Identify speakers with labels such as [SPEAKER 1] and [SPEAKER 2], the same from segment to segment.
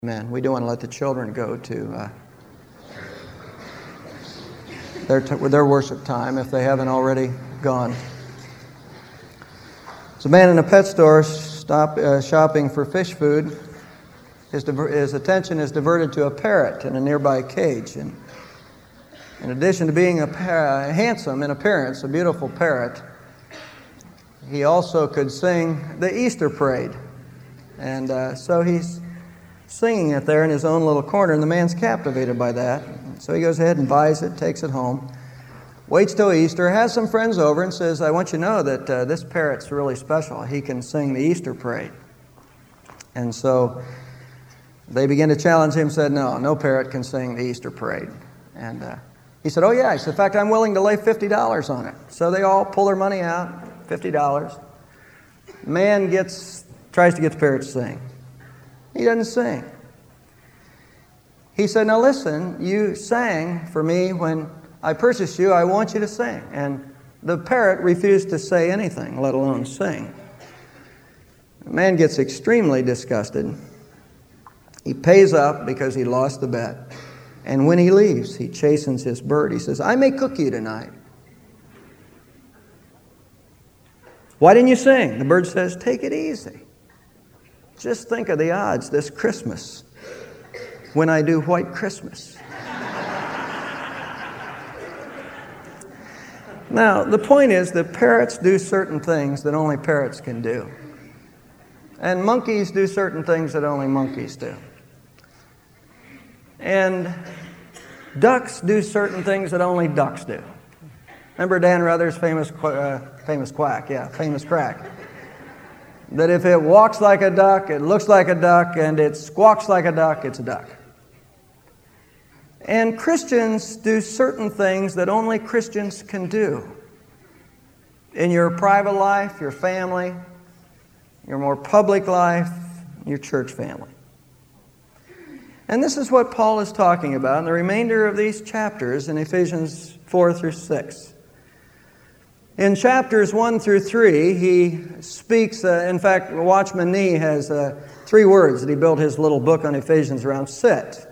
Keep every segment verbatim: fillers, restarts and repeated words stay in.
[SPEAKER 1] Amen. We do want to let the children go to uh, their t- their worship time if they haven't already gone. So, a man in a pet store stop uh, shopping for fish food. His, diver- his attention is diverted to a parrot in a nearby cage. And in addition to being a par- handsome in appearance, a beautiful parrot, he also could sing the Easter parade. And uh, so he's singing it there in his own little corner, and the man's captivated by that. So he goes ahead and buys it, takes it home, waits till Easter, has some friends over, and says, I want you to know that uh, this parrot's really special. He can sing the Easter parade. And so they begin to challenge him, said, no, no parrot can sing the Easter parade. And uh, he said, oh yeah, he said, in fact, I'm willing to lay fifty dollars on it. So they all pull their money out, fifty dollars. Man gets, tries to get the parrot to sing. He doesn't sing. He said, now listen, you sang for me when I purchased you. I want you to sing. And the parrot refused to say anything, let alone sing. The man gets extremely disgusted. He pays up because he lost the bet. And when he leaves, he chastens his bird. He says, I may cook you tonight. Why didn't you sing? The bird says, take it easy. Just think of the odds this Christmas when I do White Christmas. Now, the point is that parrots do certain things that only parrots can do. And monkeys do certain things that only monkeys do. And ducks do certain things that only ducks do. Remember Dan Ruther's famous, uh, famous quack? Yeah, famous crack. That if it walks like a duck, it looks like a duck, and it squawks like a duck, it's a duck. And Christians do certain things that only Christians can do. In your private life, your family, your more public life, your church family. And this is what Paul is talking about in the remainder of these chapters in Ephesians four through six. In chapters one through three, he speaks, uh, in fact, Watchman Nee has uh, three words that he built his little book on Ephesians around: sit.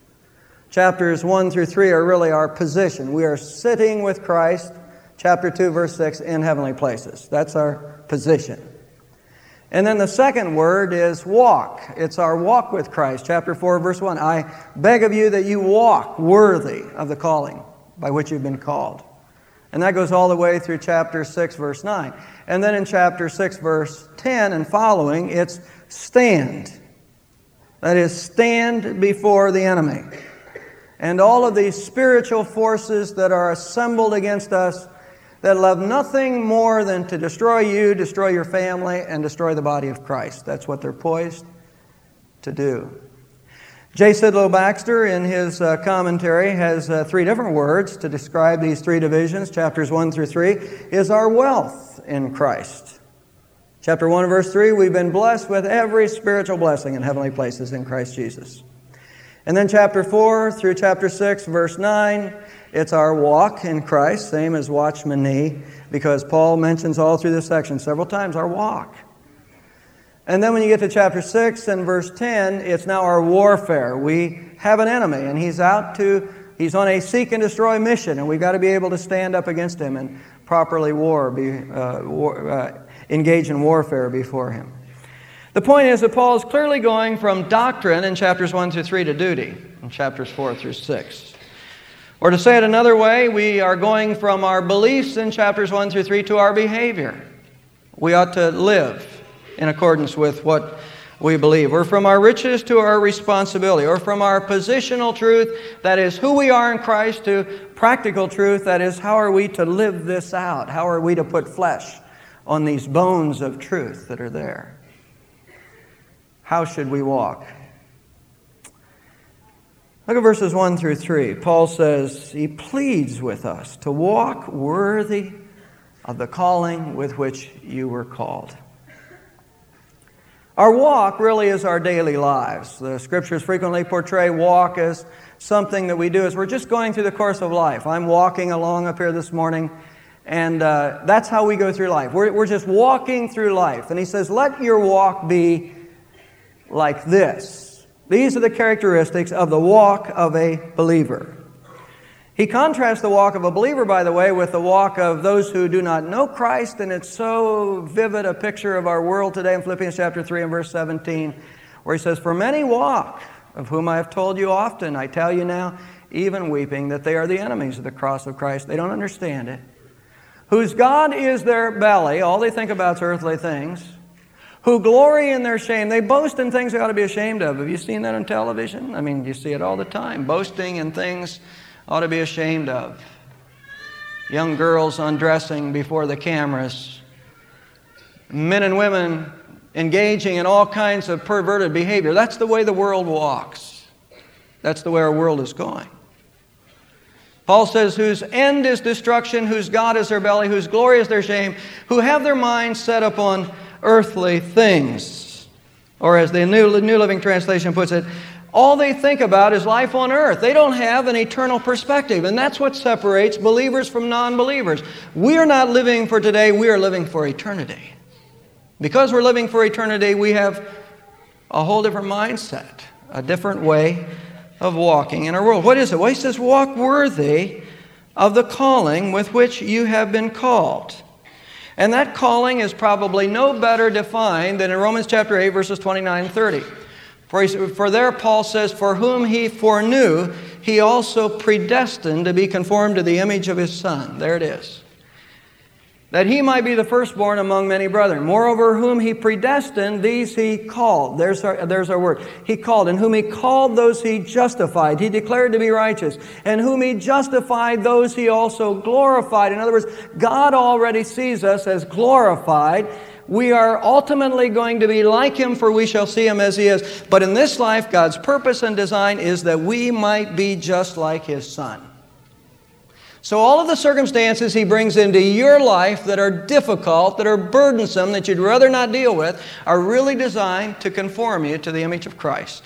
[SPEAKER 1] Chapters one through three are really our position. We are sitting with Christ, chapter two, verse six, in heavenly places. That's our position. And then the second word is walk. It's our walk with Christ, chapter four, verse one. I beg of you that you walk worthy of the calling by which you've been called. And that goes all the way through chapter six, verse nine. And then in chapter six, verse ten and following, it's stand. That is, stand before the enemy. And all of these spiritual forces that are assembled against us that love nothing more than to destroy you, destroy your family, and destroy the body of Christ. That's what they're poised to do. J. Sidlow Baxter, in his uh, commentary, has uh, three different words to describe these three divisions, chapters one through three, is our wealth in Christ. Chapter one, verse three, we've been blessed with every spiritual blessing in heavenly places in Christ Jesus. And then chapter four through chapter six, verse nine, it's our walk in Christ, same as Watchman Nee, because Paul mentions all through this section several times our walk. And then when you get to chapter six and verse ten, it's now our warfare. We have an enemy, and he's out to, he's on a seek and destroy mission, and we've got to be able to stand up against him and properly war, be, uh, war, uh, engage in warfare before him. The point is that Paul is clearly going from doctrine in chapters one through three to duty in chapters four through six. Or to say it another way, we are going from our beliefs in chapters one through three to our behavior. We ought to live in accordance with what we believe. Or from our riches to our responsibility. Or from our positional truth, that is who we are in Christ, to practical truth, that is how are we to live this out? How are we to put flesh on these bones of truth that are there? How should we walk? Look at verses one through three. Paul says he pleads with us to walk worthy of the calling with which you were called. Our walk really is our daily lives. The Scriptures frequently portray walk as something that we do as we're just going through the course of life. I'm walking along up here this morning, and uh, that's how we go through life. We're, we're just walking through life. And he says, let your walk be like this. These are the characteristics of the walk of a believer. He contrasts the walk of a believer, by the way, with the walk of those who do not know Christ, and it's so vivid a picture of our world today in Philippians chapter three and verse seventeen, where he says, "For many walk, of whom I have told you often, I tell you now, even weeping, that they are the enemies of the cross of Christ." They don't understand it. "Whose God is their belly," all they think about is earthly things. "Who glory in their shame." They boast in things they ought to be ashamed of. Have you seen that on television? I mean, you see it all the time. Boasting in things ought to be ashamed of. Young girls undressing before the cameras. Men and women engaging in all kinds of perverted behavior. That's the way the world walks. That's the way our world is going. Paul says, "Whose end is destruction, whose God is their belly, whose glory is their shame, who have their minds set upon earthly things." Or as the New, New Living Translation puts it, all they think about is life on earth. They don't have an eternal perspective, and that's what separates believers from non-believers. We are not living for today, we are living for eternity. Because we're living for eternity, we have a whole different mindset, a different way of walking in our world. What is it? Well, he says, "Walk worthy of the calling with which you have been called." And that calling is probably no better defined than in Romans chapter eight, verses twenty-nine and thirty. For, he, for there Paul says, "For whom he foreknew, he also predestined to be conformed to the image of his Son." There it is. "That he might be the firstborn among many brethren. Moreover, whom he predestined, these he called." There's our, there's our word. He called. "And whom he called, those he justified. He declared to be righteous. And whom he justified, those he also glorified." In other words, God already sees us as glorified. We are ultimately going to be like Him, for we shall see Him as He is. But in this life, God's purpose and design is that we might be just like His Son. So all of the circumstances He brings into your life that are difficult, that are burdensome, that you'd rather not deal with, are really designed to conform you to the image of Christ.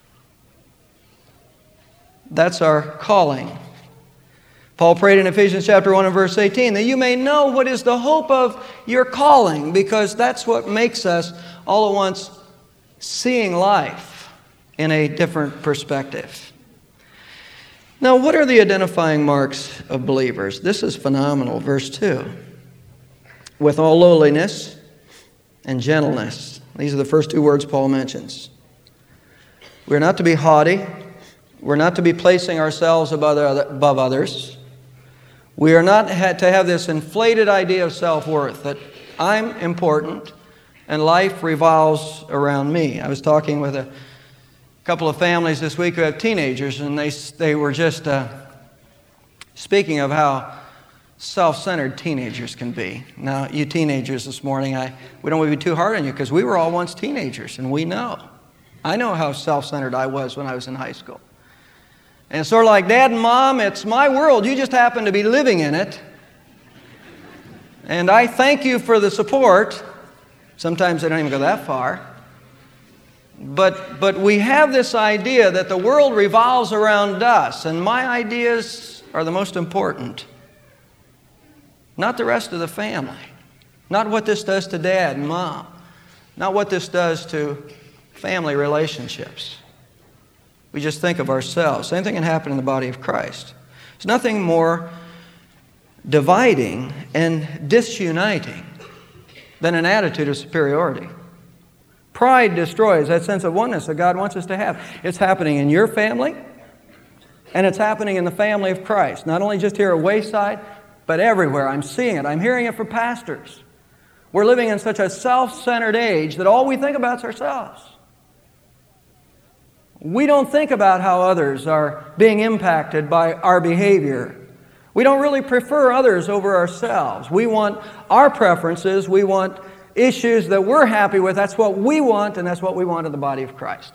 [SPEAKER 1] That's our calling. Paul prayed in Ephesians chapter one and verse eighteen, that you may know what is the hope of your calling, because that's what makes us all at once seeing life in a different perspective. Now, what are the identifying marks of believers? This is phenomenal. Verse two. "With all lowliness and gentleness." These are the first two words Paul mentions. We're not to be haughty. We're not to be placing ourselves above others. We are not to have this inflated idea of self-worth, that I'm important and life revolves around me. I was talking with a couple of families this week who have teenagers, and they they were just uh, speaking of how self-centered teenagers can be. Now, you teenagers this morning, I we don't want to be too hard on you, because we were all once teenagers, and we know. I know how self-centered I was when I was in high school. And it's sort of like, Dad and Mom, it's my world. You just happen to be living in it. And I thank you for the support. Sometimes they don't even go that far. But, but we have this idea that the world revolves around us, and my ideas are the most important. Not the rest of the family. Not what this does to Dad and Mom. Not what this does to family relationships. We just think of ourselves. Same thing can happen in the body of Christ. There's nothing more dividing and disuniting than an attitude of superiority. Pride destroys that sense of oneness that God wants us to have. It's happening in your family, and it's happening in the family of Christ. Not only just here at Wayside, but everywhere. I'm seeing it. I'm hearing it from pastors. We're living in such a self-centered age that all we think about is ourselves. We don't think about how others are being impacted by our behavior. We don't really prefer others over ourselves. We want our preferences. We want issues that we're happy with. That's what we want, and that's what we want in the body of Christ.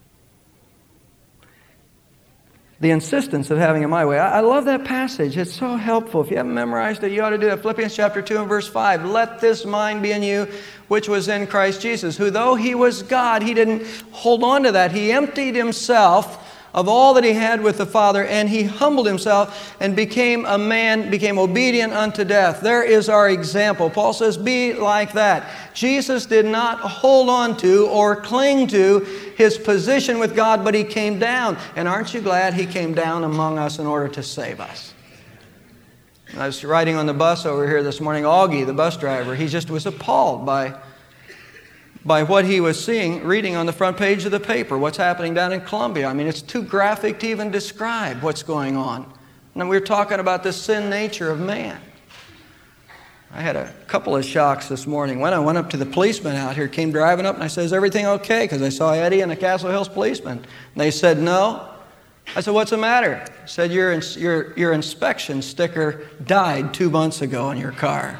[SPEAKER 1] The insistence of having it my way. I love that passage. It's so helpful. If you haven't memorized it, you ought to do it. Philippians chapter two and verse five. "Let this mind be in you, which was in Christ Jesus, who though He was God," He didn't hold on to that. He emptied Himself of all that he had with the Father, and he humbled himself and became a man, became obedient unto death. There is our example. Paul says, be like that. Jesus did not hold on to or cling to his position with God, but he came down. And aren't you glad he came down among us in order to save us? I was riding on the bus over here this morning. Augie, the bus driver, he just was appalled by by what he was seeing, reading on the front page of the paper, what's happening down in Colombia. I mean, it's too graphic to even describe what's going on. And we were talking about the sin nature of man. I had a couple of shocks this morning. When I went up to the policeman out here, came driving up, and I said, is everything okay? Because I saw Eddie and the Castle Hills policeman. And they said, no. I said, what's the matter? He said, your, your, your inspection sticker died two months ago on your car.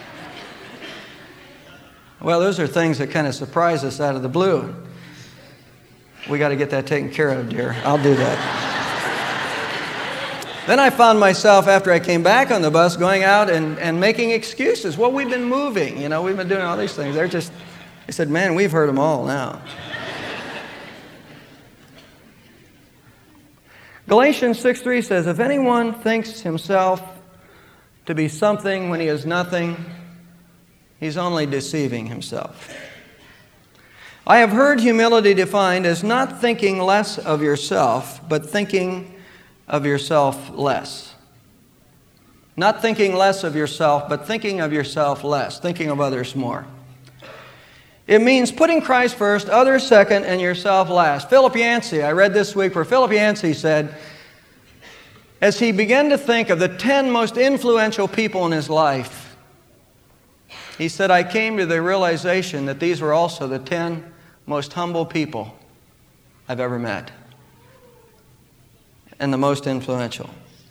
[SPEAKER 1] Well, those are things that kind of surprise us out of the blue. We got to get that taken care of, dear. I'll do that. Then I found myself, after I came back on the bus, going out and, and making excuses. Well, we've been moving. You know, we've been doing all these things. They're just, they said, man, we've heard them all now. Galatians six three says, if anyone thinks himself to be something when he is nothing, he's only deceiving himself. I have heard humility defined as not thinking less of yourself, but thinking of yourself less. Not thinking less of yourself, but thinking of yourself less, thinking of others more. It means putting Christ first, others second, and yourself last. Philip Yancey, I read this week where Philip Yancey said, as he began to think of the ten most influential people in his life, he said, I came to the realization that these were also the ten most humble people I've ever met, and the most influential.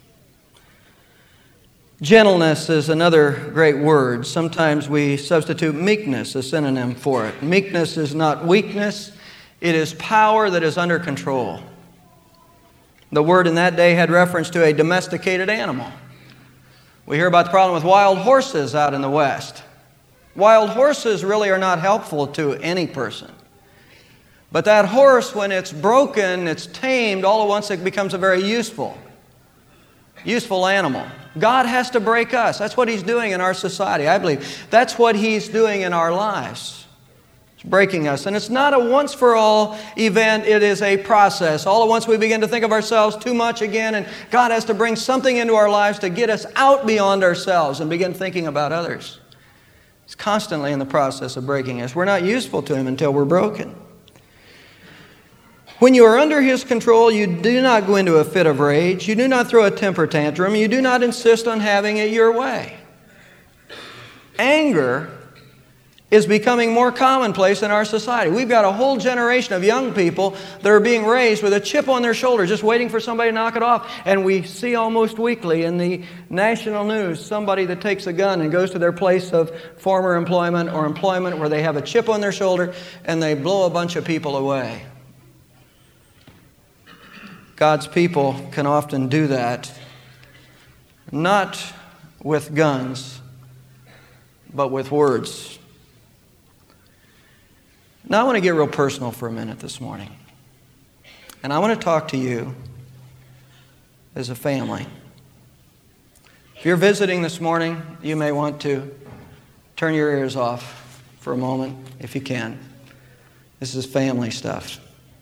[SPEAKER 1] Gentleness is another great word. Sometimes we substitute meekness, a synonym for it. Meekness is not weakness. It is power that is under control. The word in that day had reference to a domesticated animal. We hear about the problem with wild horses out in the West. Wild horses really are not helpful to any person. But that horse, when it's broken, it's tamed, all at once it becomes a very useful, useful animal. God has to break us. That's what He's doing in our society, I believe. That's what He's doing in our lives. It's breaking us. And it's not a once-for-all event. It is a process. All at once we begin to think of ourselves too much again, and God has to bring something into our lives to get us out beyond ourselves and begin thinking about others. It's constantly in the process of breaking us. We're not useful to Him until we're broken. When you are under His control, you do not go into a fit of rage. You do not throw a temper tantrum. You do not insist on having it your way. Anger is becoming more commonplace in our society. We've got a whole generation of young people that are being raised with a chip on their shoulder, just waiting for somebody to knock it off. And we see almost weekly in the national news somebody that takes a gun and goes to their place of former employment or employment where they have a chip on their shoulder and they blow a bunch of people away. God's people can often do that, not with guns, but with words. Now I want to get real personal for a minute this morning. And I want to talk to you as a family. If you're visiting this morning, you may want to turn your ears off for a moment, if you can. This is family stuff.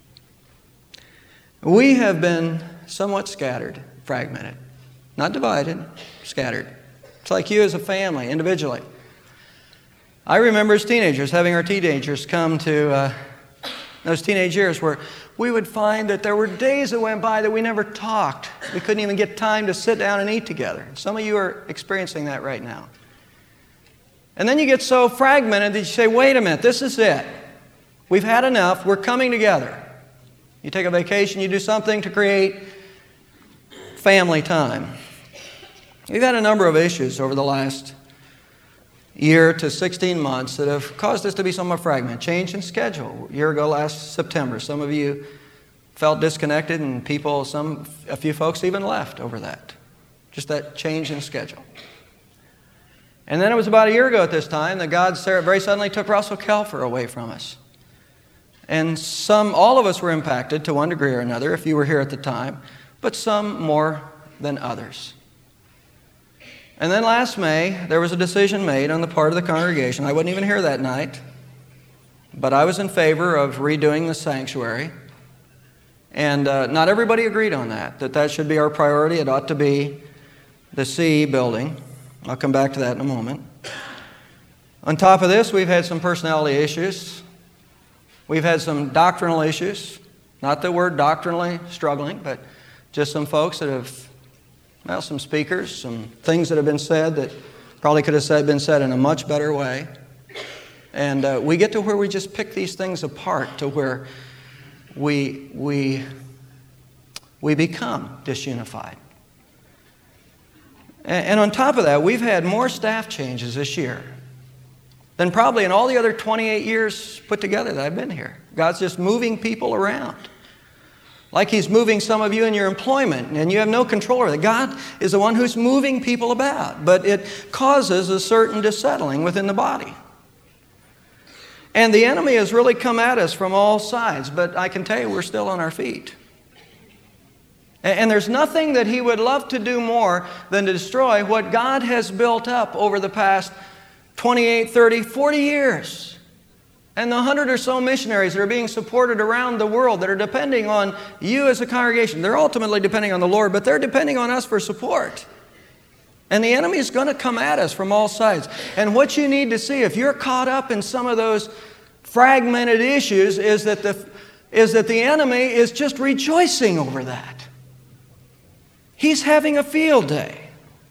[SPEAKER 1] We have been somewhat scattered, fragmented. Not divided, scattered. It's like you as a family, individually. I remember as teenagers, having our teenagers come to uh, those teenage years where we would find that there were days that went by that we never talked. We couldn't even get time to sit down and eat together. Some of you are experiencing that right now. And then you get so fragmented that you say, wait a minute, this is it. We've had enough. We're coming together. You take a vacation, you do something to create family time. We've had a number of issues over the last year to sixteen months that have caused us to be somewhat fragmented. Change in schedule. A year ago last September, some of you felt disconnected, and people, some, a few folks even left over that. Just that change in schedule. And then it was about a year ago at this time that God very suddenly took Russell Kelfer away from us. And some, all of us were impacted to one degree or another, if you were here at the time, but some more than others. And then last May, there was a decision made on the part of the congregation. I wasn't even here that night, but I was in favor of redoing the sanctuary. And uh, not everybody agreed on that, that that should be our priority. It ought to be the C E building. I'll come back to that in a moment. On top of this, we've had some personality issues. We've had some doctrinal issues. Not that we're doctrinally struggling, but just some folks that have, well, some speakers, some things that have been said that probably could have said, been said in a much better way. And uh, we get to where we just pick these things apart to where we, we, we become disunified. And, and on top of that, we've had more staff changes this year than probably in all the other twenty-eight years put together that I've been here. God's just moving people around. Like He's moving some of you in your employment, and you have no control over that. God is the one who's moving people about, but it causes a certain dissettling within the body. And the enemy has really come at us from all sides, but I can tell you we're still on our feet. And there's nothing that he would love to do more than to destroy what God has built up over the past twenty-eight, thirty, forty years. And the hundred or so missionaries that are being supported around the world that are depending on you as a congregation. They're ultimately depending on the Lord, but they're depending on us for support. And the enemy is going to come at us from all sides. And what you need to see, if you're caught up in some of those fragmented issues, is that the, is that the enemy is just rejoicing over that. He's having a field day.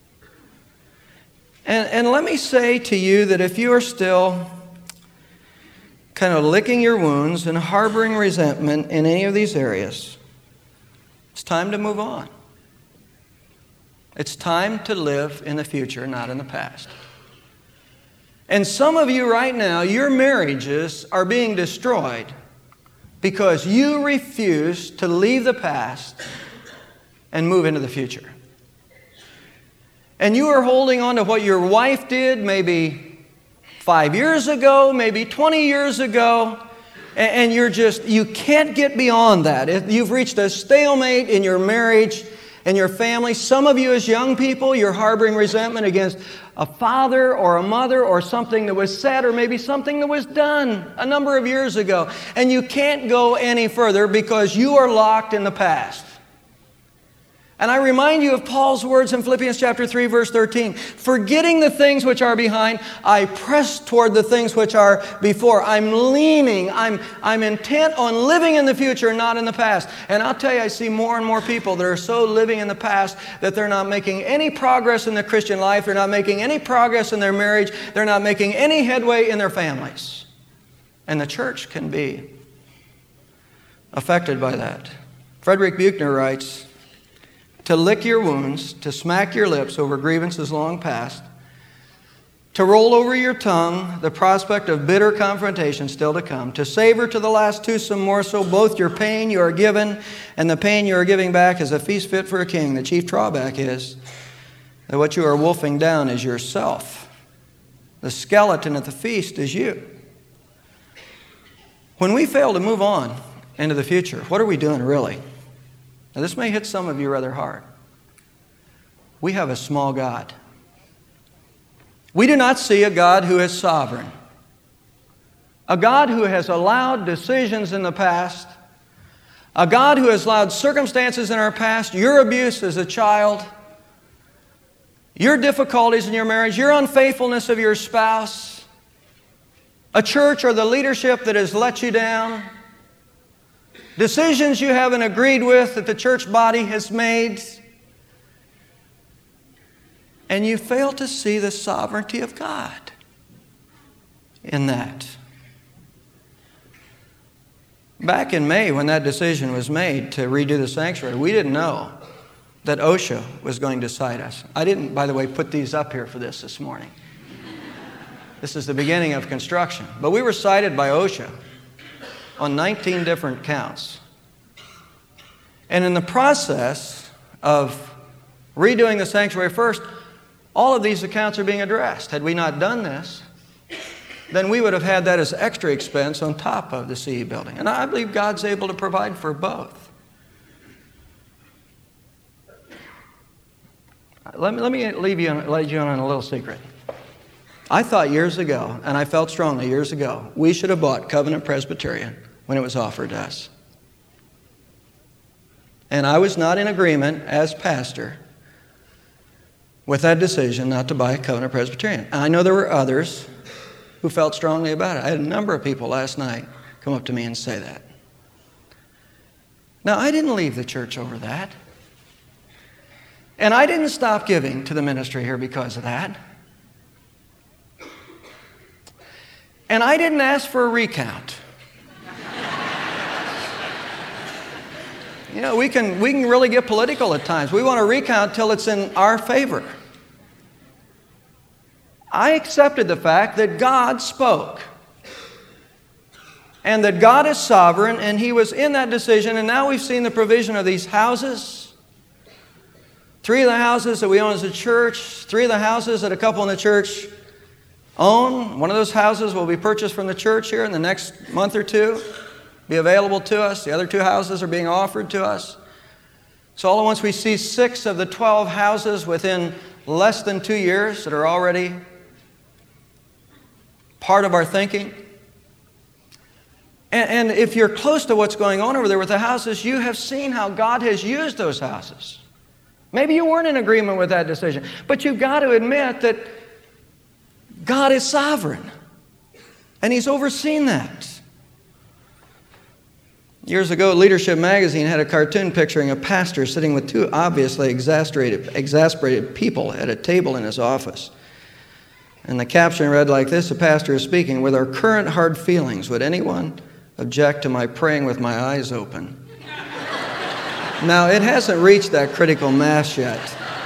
[SPEAKER 1] And, and let me say to you that if you are still kind of licking your wounds and harboring resentment in any of these areas, it's time to move on. It's time to live in the future, not in the past. And some of you right now, your marriages are being destroyed because you refuse to leave the past and move into the future. And you are holding on to what your wife did maybe five years ago, maybe twenty years ago, and you're just, you can't get beyond that. You've reached a stalemate in your marriage and your family. Some of you as young people, you're harboring resentment against a father or a mother or something that was said or maybe something that was done a number of years ago. And you can't go any further because you are locked in the past. And I remind you of Paul's words in Philippians chapter three, verse thirteen. Forgetting the things which are behind, I press toward the things which are before. I'm leaning, I'm, I'm intent on living in the future, not in the past. And I'll tell you, I see more and more people that are so living in the past that they're not making any progress in their Christian life. They're not making any progress in their marriage. They're not making any headway in their families. And the church can be affected by that. Frederick Buechner writes, to lick your wounds, to smack your lips over grievances long past, to roll over your tongue the prospect of bitter confrontation still to come, to savor to the last toothsome morsel both your pain you are given and the pain you are giving back is a feast fit for a king. The chief drawback is that what you are wolfing down is yourself. The skeleton at the feast is you. When we fail to move on into the future, what are we doing really? Now, this may hit some of you rather hard. We have a small God. We do not see a God who is sovereign. A God who has allowed decisions in the past. A God who has allowed circumstances in our past, your abuse as a child, your difficulties in your marriage, your unfaithfulness of your spouse, a church or the leadership that has let you down, decisions you haven't agreed with that the church body has made, and you fail to see the sovereignty of God in that. Back in May, when that decision was made to redo the sanctuary, we didn't know that OSHA was going to cite us. I didn't, by the way, put these up here for this this morning. This is the beginning of construction. But we were cited by OSHA on nineteen different counts. And in the process of redoing the sanctuary first, all of these accounts are being addressed. Had we not done this, then we would have had that as extra expense on top of the C E building. And I believe God's able to provide for both. Let me, let me leave you on, let you on a little secret. I thought years ago, and I felt strongly years ago, we should have bought Covenant Presbyterian when it was offered to us. And I was not in agreement as pastor with that decision not to buy Covenant Presbyterian. I know there were others who felt strongly about it. I had a number of people last night come up to me and say that. Now, I didn't leave the church over that. And I didn't stop giving to the ministry here because of that. And I didn't ask for a recount. You know, we can, we can really get political at times. We want to recount till it's in our favor. I accepted the fact that God spoke and that God is sovereign, and He was in that decision, and now we've seen the provision of these houses. Three of the houses that we own as a church, three of the houses that a couple in the church own. One of those houses will be purchased from the church here in the next month or two, be available to us. The other two houses are being offered to us. So all at once we see six of the twelve houses within less than two years that are already part of our thinking. And, and if you're close to what's going on over there with the houses, you have seen how God has used those houses. Maybe you weren't in agreement with that decision, but you've got to admit that God is sovereign, and He's overseen that. Years ago, Leadership Magazine had a cartoon picturing a pastor sitting with two obviously exasperated, exasperated people at a table in his office. And the caption read like this: "The pastor is speaking, with our current hard feelings, would anyone object to my praying with my eyes open?" Now, it hasn't reached that critical mass yet.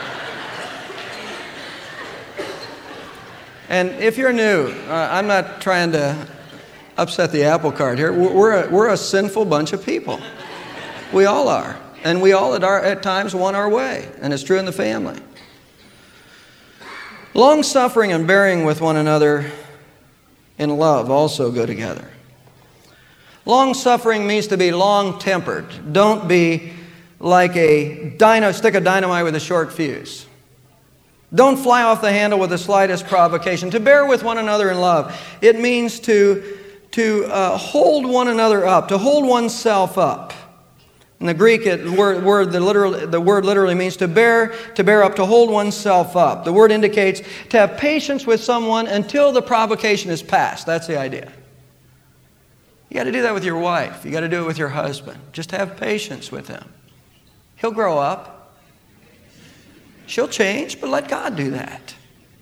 [SPEAKER 1] And if you're new, uh, I'm not trying to upset the apple cart here. We're a, we're a sinful bunch of people. We all are. And we all at, our, at times want our way. And it's true in the family. Long-suffering and bearing with one another in love also go together. Long-suffering means to be long-tempered. Don't be like a dyno, stick of dynamite with a short fuse. Don't fly off the handle with the slightest provocation. To bear with one another in love, it means to, to uh, hold one another up, to hold oneself up. In the Greek, it, word, word, the, literal, the word literally means to bear, to bear up, to hold oneself up. The word indicates to have patience with someone until the provocation is past. That's the idea. You got to do that with your wife. You got to do it with your husband. Just have patience with him. He'll grow up. She'll change, but let God do that.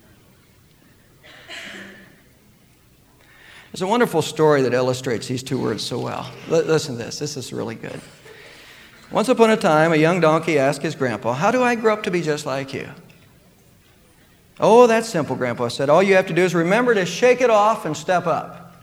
[SPEAKER 1] There's a wonderful story that illustrates these two words so well. L- listen to this. This is really good. Once upon a time, a young donkey asked his grandpa, "How do I grow up to be just like you?" "Oh, that's simple," Grandpa said. "All you have to do is remember to shake it off and step up."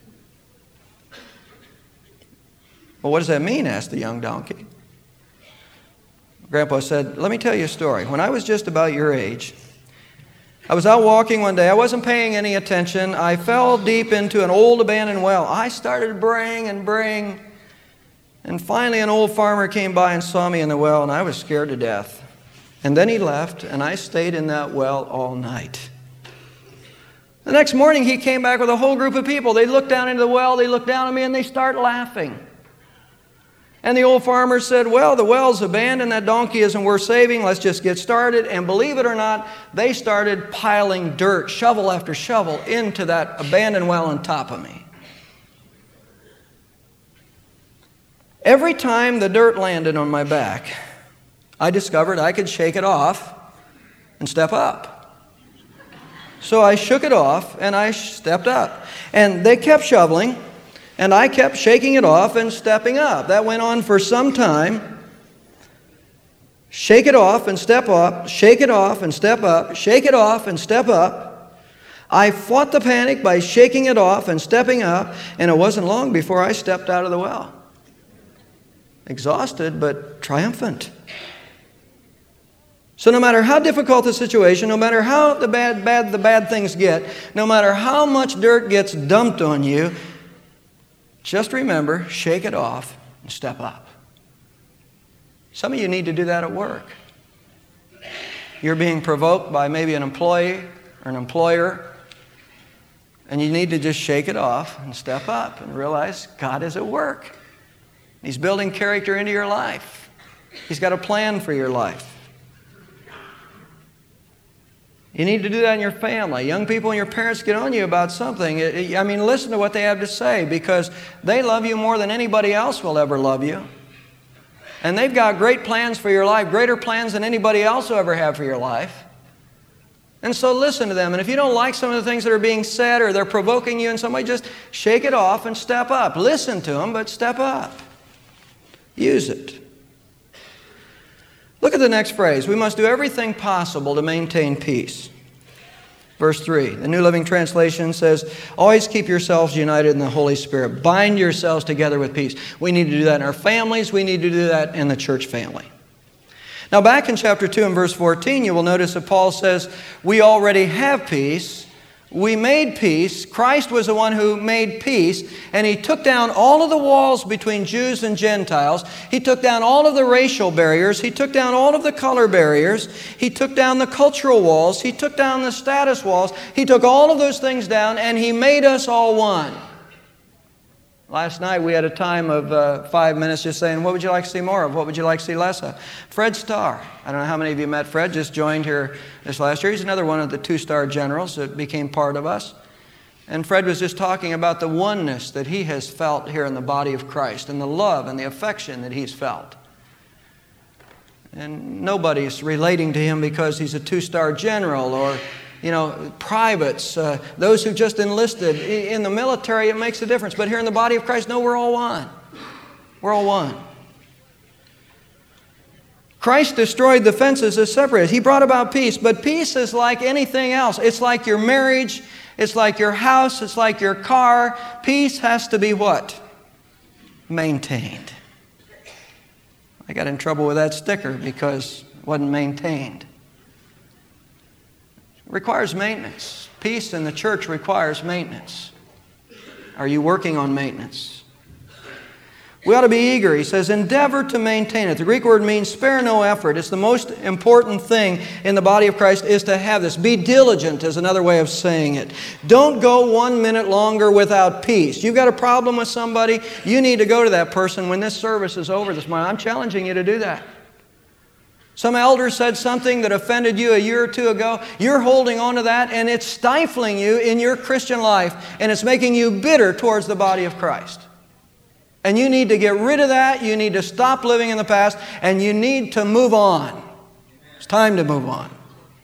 [SPEAKER 1] "Well, what does that mean?" asked the young donkey. Grandpa said, "Let me tell you a story. When I was just about your age, I was out walking one day. I wasn't paying any attention. I fell deep into an old abandoned well. I started braying and braying. And finally an old farmer came by and saw me in the well, and I was scared to death. And then he left, and I stayed in that well all night. The next morning he came back with a whole group of people. They looked down into the well, they looked down at me, and they start laughing. And the old farmer said, "Well, the well's abandoned. That donkey isn't worth saving. Let's just get started." And believe it or not, they started piling dirt, shovel after shovel, into that abandoned well on top of me. Every time the dirt landed on my back, I discovered I could shake it off and step up. So I shook it off and I stepped up. And they kept shoveling. And I kept shaking it off and stepping up. That went on for some time. Shake it off and step up. Shake it off and step up. Shake it off and step up. I fought the panic by shaking it off and stepping up. And it wasn't long before I stepped out of the well. Exhausted, but triumphant. So no matter how difficult the situation, no matter how the bad, bad, the bad things get, no matter how much dirt gets dumped on you, just remember, shake it off and step up. Some of you need to do that at work. You're being provoked by maybe an employee or an employer, and you need to just shake it off and step up and realize God is at work. He's building character into your life. He's got a plan for your life. You need to do that in your family. Young people and your parents get on you about something. It, it, I mean, listen to what they have to say, because they love you more than anybody else will ever love you. And they've got great plans for your life, greater plans than anybody else will ever have for your life. And so listen to them. And if you don't like some of the things that are being said or they're provoking you in some way, just shake it off and step up. Listen to them, but step up. Use it. Look at the next phrase. We must do everything possible to maintain peace. Verse three, the New Living Translation says, always keep yourselves united in the Holy Spirit. Bind yourselves together with peace. We need to do that in our families. We need to do that in the church family. Now back in chapter two and verse fourteen, you will notice that Paul says, we already have peace. We made peace. Christ was the one who made peace, and He took down all of the walls between Jews and Gentiles. He took down all of the racial barriers. He took down all of the color barriers. He took down the cultural walls. He took down the status walls. He took all of those things down, and He made us all one. Last night we had a time of uh, five minutes just saying, what would you like to see more of? What would you like to see less of? Fred Starr. I don't know how many of you met Fred, just joined here this last year. He's another one of the two-star generals that became part of us. And Fred was just talking about the oneness that he has felt here in the body of Christ and the love and the affection that he's felt. And nobody's relating to him because he's a two-star general or You know, privates, uh, those who just enlisted. In the military, it makes a difference. But here in the body of Christ, no, we're all one. We're all one. Christ destroyed the fences that separated. He brought about peace. But peace is like anything else. It's like your marriage. It's like your house. It's like your car. Peace has to be what? Maintained. I got in trouble with that sticker because it wasn't maintained. Requires maintenance. Peace in the church requires maintenance. Are you working on maintenance? We ought to be eager. He says, endeavor to maintain it. The Greek word means spare no effort. It's the most important thing in the body of Christ is to have this. Be diligent is another way of saying it. Don't go one minute longer without peace. You've got a problem with somebody, you need to go to that person when this service is over this morning. I'm challenging you to do that. Some elder said something that offended you a year or two ago. You're holding on to that, and it's stifling you in your Christian life, and it's making you bitter towards the body of Christ. And you need to get rid of that. You need to stop living in the past, and you need to move on. It's time to move on.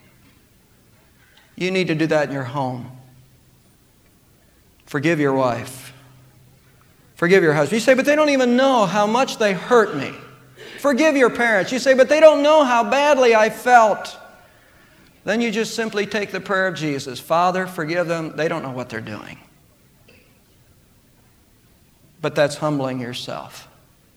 [SPEAKER 1] You need to do that in your home. Forgive your wife. Forgive your husband. You say, but they don't even know how much they hurt me. Forgive your parents. You say, but they don't know how badly I felt. Then you just simply take the prayer of Jesus. Father, forgive them. They don't know what they're doing. But that's humbling yourself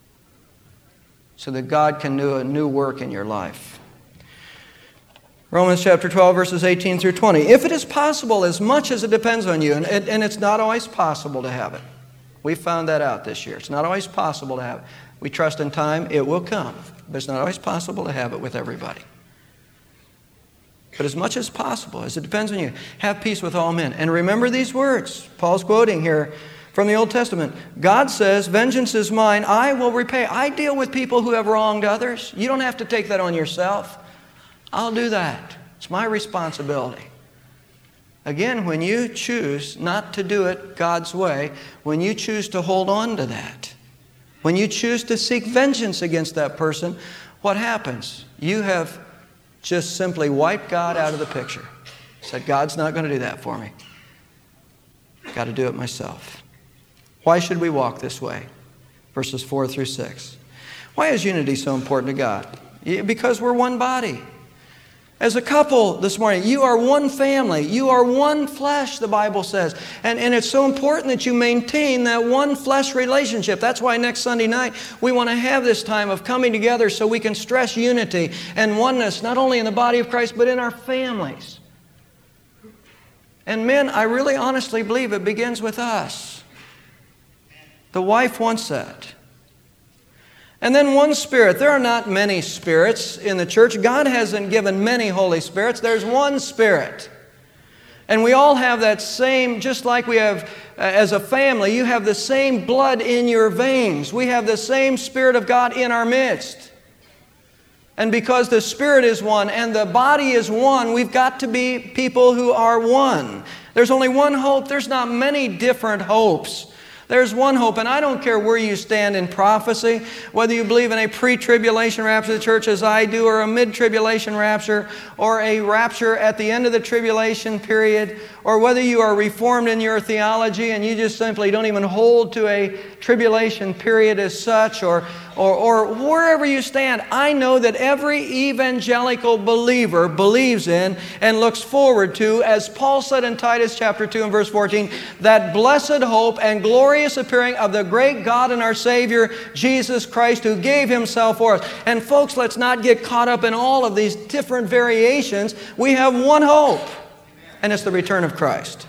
[SPEAKER 1] so that God can do a new work in your life. Romans chapter twelve, verses eighteen through twenty. If it is possible, as much as it depends on you, and, it, and it's not always possible to have it. We found that out this year. It's not always possible to have it. We trust in time, it will come. But it's not always possible to have it with everybody. But as much as possible, as it depends on you, have peace with all men. And remember these words. Paul's quoting here from the Old Testament. God says, vengeance is mine, I will repay. I deal with people who have wronged others. You don't have to take that on yourself. I'll do that. It's my responsibility. Again, when you choose not to do it God's way, when you choose to hold on to that, when you choose to seek vengeance against that person, what happens? You have just simply wiped God out of the picture. Said, God's not going to do that for me. I've got to do it myself. Why should we walk this way? Verses four through six. Why is unity so important to God? Because we're one body. As a couple this morning, you are one family. You are one flesh, the Bible says. And, and it's so important that you maintain that one flesh relationship. That's why next Sunday night we want to have this time of coming together so we can stress unity and oneness, not only in the body of Christ, but in our families. And men, I really honestly believe it begins with us. The wife wants that. And then one Spirit. There are not many spirits in the church. God hasn't given many Holy Spirits. There's one Spirit. And we all have that same, just like we have uh, as a family, you have the same blood in your veins. We have the same Spirit of God in our midst. And because the Spirit is one and the body is one, we've got to be people who are one. There's only one hope. There's not many different hopes. There's one hope, and I don't care where you stand in prophecy, whether you believe in a pre-tribulation rapture of the church as I do, or a mid-tribulation rapture, or a rapture at the end of the tribulation period, or whether you are reformed in your theology and you just simply don't even hold to a tribulation period as such, or, or, or wherever you stand. I know that every evangelical believer believes in and looks forward to, as Paul said in Titus chapter two and verse fourteen, that blessed hope and glorious appearing of the great God and our Savior, Jesus Christ, who gave Himself for us. And folks, let's not get caught up in all of these different variations. We have one hope, and it's the return of Christ.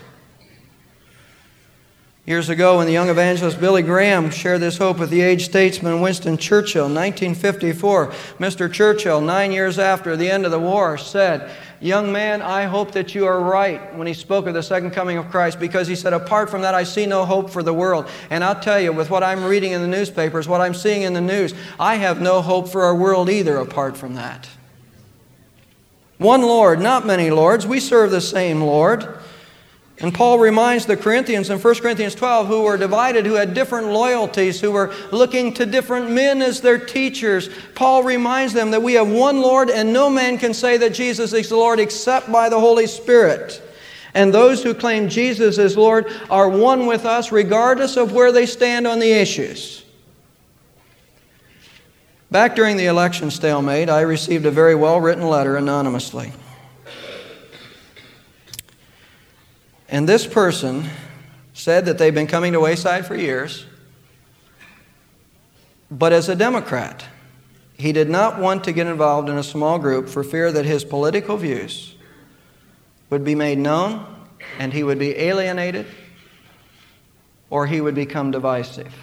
[SPEAKER 1] Years ago, when the young evangelist Billy Graham shared this hope with the aged statesman Winston Churchill in nineteen fifty-four, Mister Churchill, nine years after the end of the war, said, "Young man, I hope that you are right," when he spoke of the second coming of Christ, because he said, "Apart from that, I see no hope for the world." And I'll tell you, with what I'm reading in the newspapers, what I'm seeing in the news, I have no hope for our world either apart from that. One Lord, not many lords. We serve the same Lord. And Paul reminds the Corinthians in First Corinthians twelve, who were divided, who had different loyalties, who were looking to different men as their teachers. Paul reminds them that we have one Lord, and no man can say that Jesus is the Lord except by the Holy Spirit. And those who claim Jesus as Lord are one with us regardless of where they stand on the issues. Back during the election stalemate, I received a very well-written letter anonymously. And this person said that they've been coming to Wayside for years, but as a Democrat, he did not want to get involved in a small group for fear that his political views would be made known and he would be alienated or he would become divisive.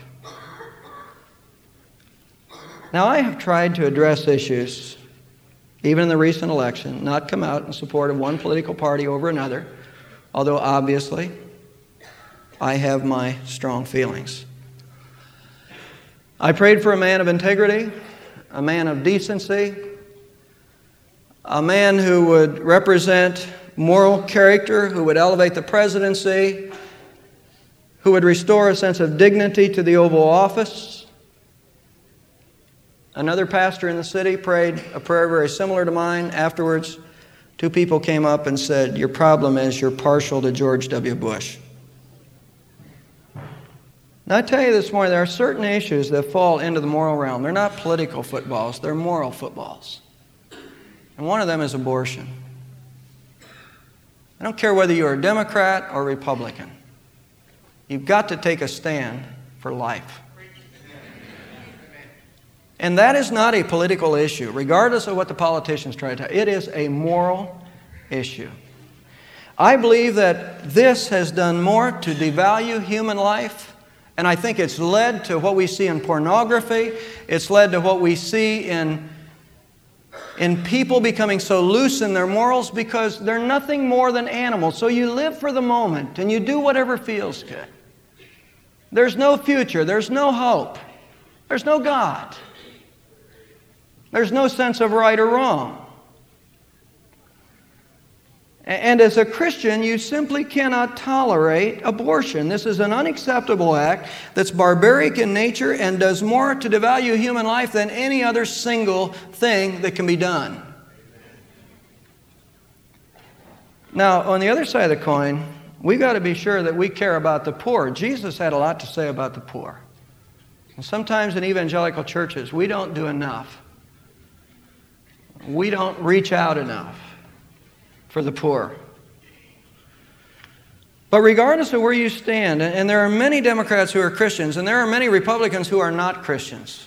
[SPEAKER 1] Now, I have tried to address issues, even in the recent election, not come out in support of one political party over another, although obviously I have my strong feelings. I prayed for a man of integrity, a man of decency, a man who would represent moral character, who would elevate the presidency, who would restore a sense of dignity to the Oval Office. Another pastor in the city prayed a prayer very similar to mine. Afterwards, two people came up and said, "Your problem is you're partial to George W. Bush." Now, I tell you this morning, there are certain issues that fall into the moral realm. They're not political footballs, they're moral footballs. And one of them is abortion. I don't care whether you're a Democrat or Republican. You've got to take a stand for life. And that is not a political issue, regardless of what the politicians try to tell you. It is a moral issue. I believe that this has done more to devalue human life, and I think it's led to what we see in pornography. It's led to what we see in, in people becoming so loose in their morals because they're nothing more than animals. So you live for the moment, and you do whatever feels good. There's no future. There's no hope. There's no God. There's no sense of right or wrong. And as a Christian, you simply cannot tolerate abortion. This is an unacceptable act that's barbaric in nature and does more to devalue human life than any other single thing that can be done. Now, on the other side of the coin, we've got to be sure that we care about the poor. Jesus had a lot to say about the poor. And sometimes in evangelical churches, we don't do enough. We don't reach out enough. for the poor. But regardless of where you stand, and there are many Democrats who are Christians, and there are many Republicans who are not Christians,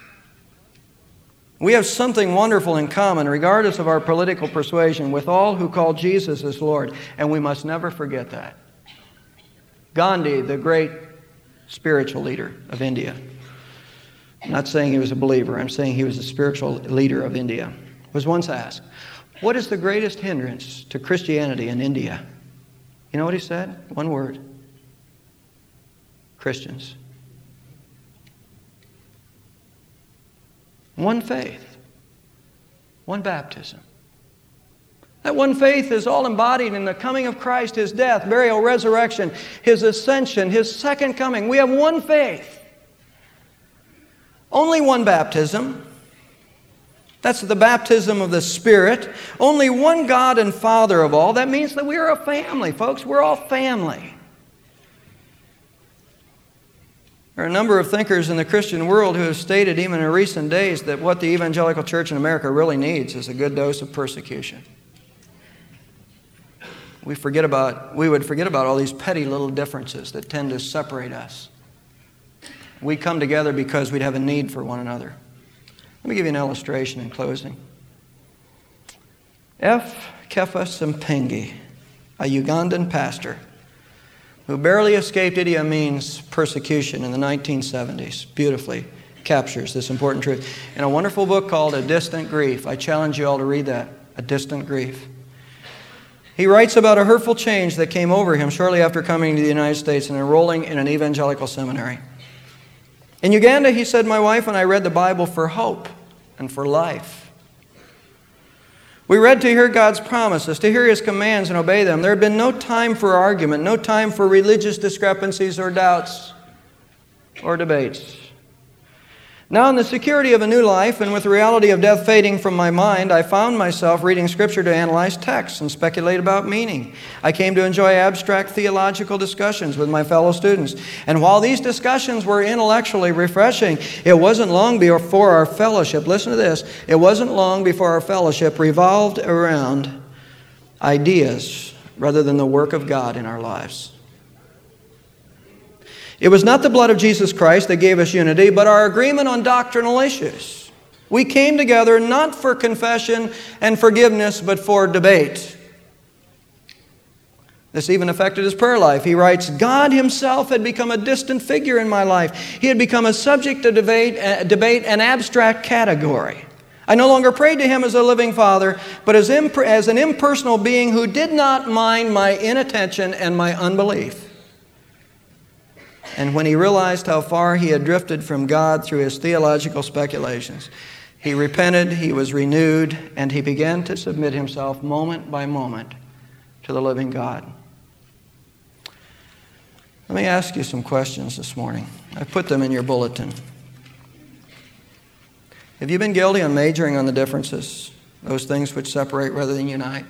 [SPEAKER 1] we have something wonderful in common, regardless of our political persuasion, with all who call Jesus as Lord, and we must never forget that. Gandhi, the great spiritual leader of India, I'm not saying he was a believer, I'm saying he was a spiritual leader of India, was once asked, what is the greatest hindrance to Christianity in India? You know what he said? One word. Christians. One faith. One baptism. That one faith is all embodied in the coming of Christ, His death, burial, resurrection, His ascension, His second coming. We have one faith. Only one baptism. That's the baptism of the Spirit. Only one God and Father of all. That means that we are a family, folks. We're all family. There are a number of thinkers in the Christian world who have stated, even in recent days, that what the evangelical church in America really needs is a good dose of persecution. We forget about, we would forget about all these petty little differences that tend to separate us. We come together because we'd have a need for one another. Let me give you an illustration in closing. F. Kefa Simpengi, a Ugandan pastor who barely escaped Idi Amin's persecution in the nineteen seventies, beautifully captures this important truth in a wonderful book called A Distant Grief. I challenge you all to read that, A Distant Grief. He writes about a hurtful change that came over him shortly after coming to the United States and enrolling in an evangelical seminary. In Uganda, he said, my wife and I read the Bible for hope and for life. We read to hear God's promises, to hear His commands and obey them. There had been no time for argument, no time for religious discrepancies or doubts or debates. Now, in the security of a new life and with the reality of death fading from my mind, I found myself reading Scripture to analyze texts and speculate about meaning. I came to enjoy abstract theological discussions with my fellow students. And while these discussions were intellectually refreshing, it wasn't long before our fellowship, listen to this, it wasn't long before our fellowship revolved around ideas rather than the work of God in our lives. It was not the blood of Jesus Christ that gave us unity, but our agreement on doctrinal issues. We came together not for confession and forgiveness, but for debate. This even affected his prayer life. He writes, God Himself had become a distant figure in my life. He had become a subject of debate, uh, debate an abstract category. I no longer prayed to Him as a living Father, but as, imp- as an impersonal being who did not mind my inattention and my unbelief. And when he realized how far he had drifted from God through his theological speculations, he repented, he was renewed, and he began to submit himself moment by moment to the living God. Let me ask you some questions this morning. I put them in your bulletin. Have you been guilty of majoring on the differences, those things which separate rather than unite?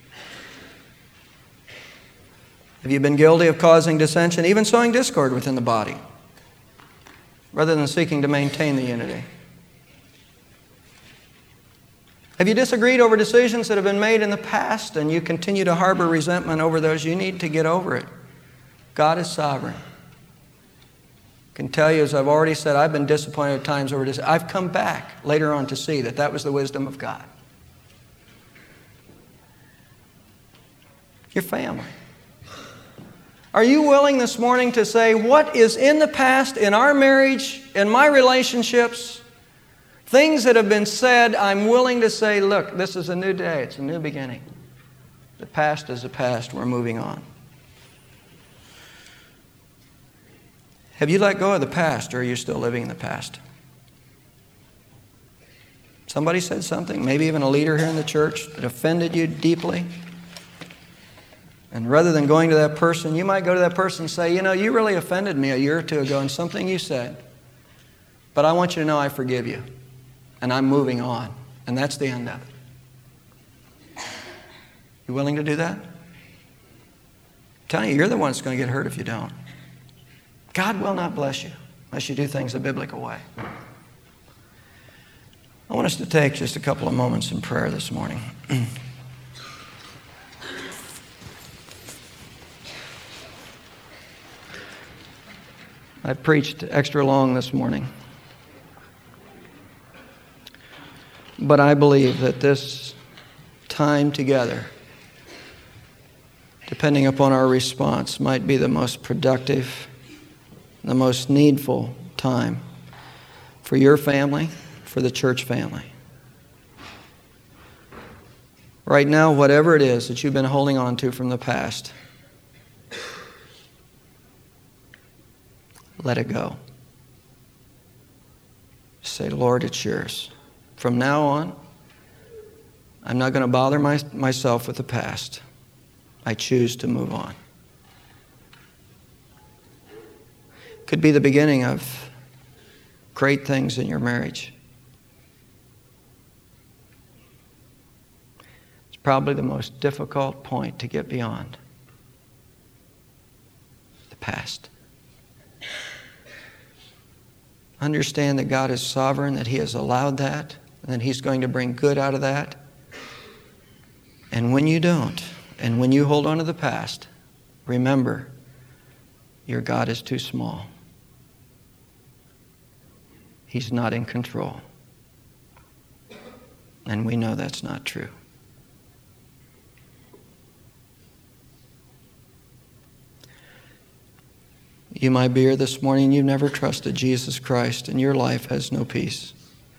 [SPEAKER 1] Have you been guilty of causing dissension, even sowing discord within the body, rather than seeking to maintain the unity? Have you disagreed over decisions that have been made in the past and you continue to harbor resentment over those? You need to get over it. God is sovereign. I can tell you, as I've already said, I've been disappointed at times over this. I've come back later on to see that that was the wisdom of God. Your family. Are you willing this morning to say, what is in the past, in our marriage, in my relationships, things that have been said, I'm willing to say, look, this is a new day, it's a new beginning. The past is the past, we're moving on. Have you let go of the past, or are you still living in the past? Somebody said something, maybe even a leader here in the church, that offended you deeply. And rather than going to that person, you might go to that person and say, you know, you really offended me a year or two ago in something you said. But I want you to know I forgive you. And I'm moving on. And that's the end of it. You willing to do that? I'm telling you, you're the one that's going to get hurt if you don't. God will not bless you unless you do things a biblical way. I want us to take just a couple of moments in prayer this morning. I preached extra long this morning. But I believe that this time together, depending upon our response, might be the most productive, the most needful time for your family, for the church family. Right now, whatever it is that you've been holding on to from the past, let it go. Say, Lord, it's yours. From now on, I'm not going to bother my, myself with the past. I choose to move on. Could be the beginning of great things in your marriage. It's probably the most difficult point to get beyond. The past. Understand that God is sovereign, that He has allowed that, and that He's going to bring good out of that. And when you don't, and when you hold on to the past, remember, your God is too small. He's not in control. And we know that's not true. You might be here this morning and you've never trusted Jesus Christ and your life has no peace.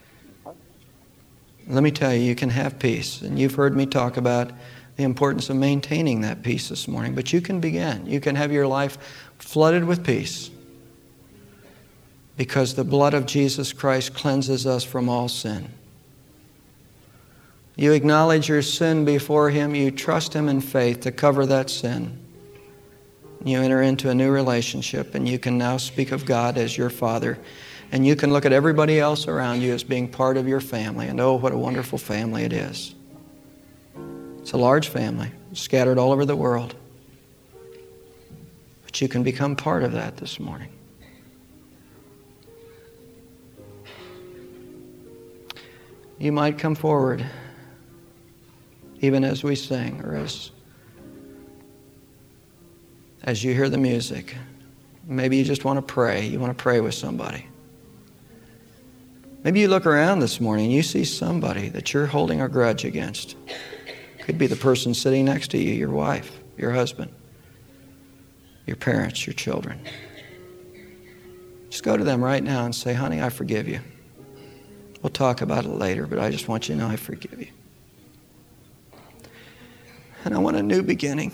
[SPEAKER 1] Let me tell you, you can have peace. And you've heard me talk about the importance of maintaining that peace this morning. But you can begin. You can have your life flooded with peace because the blood of Jesus Christ cleanses us from all sin. You acknowledge your sin before Him. You trust Him in faith to cover that sin. You enter into a new relationship, and you can now speak of God as your Father. And you can look at everybody else around you as being part of your family. And oh, what a wonderful family it is. It's a large family, scattered all over the world. But you can become part of that this morning. You might come forward, even as we sing, or as As you hear the music. Maybe you just want to pray. You want to pray with somebody. Maybe you look around this morning and you see somebody that you're holding a grudge against. Could be the person sitting next to you, your wife, your husband, your parents, your children. Just go to them right now and say, honey, I forgive you. We'll talk about it later, but I just want you to know I forgive you. And I want a new beginning.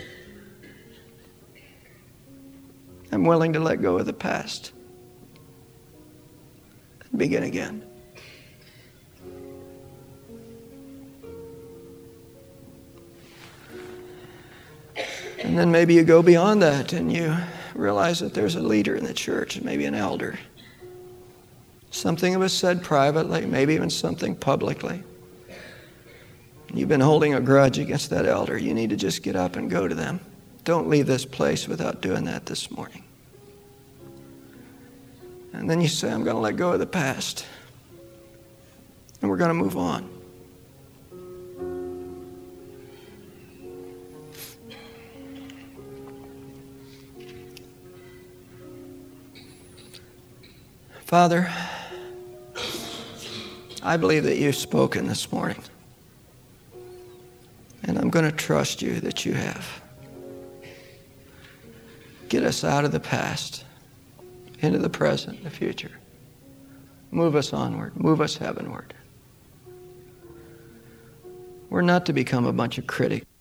[SPEAKER 1] I'm willing to let go of the past and begin again. And then maybe you go beyond that and you realize that there's a leader in the church, maybe an elder. Something that was said privately, maybe even something publicly. You've been holding a grudge against that elder. You need to just get up and go to them. Don't leave this place without doing that this morning. And then you say, I'm going to let go of the past. And we're going to move on. Father, I believe that you've spoken this morning. And I'm going to trust you that you have. Get us out of the past, into the present, the future. Move us onward. Move us heavenward. We're not to become a bunch of critics.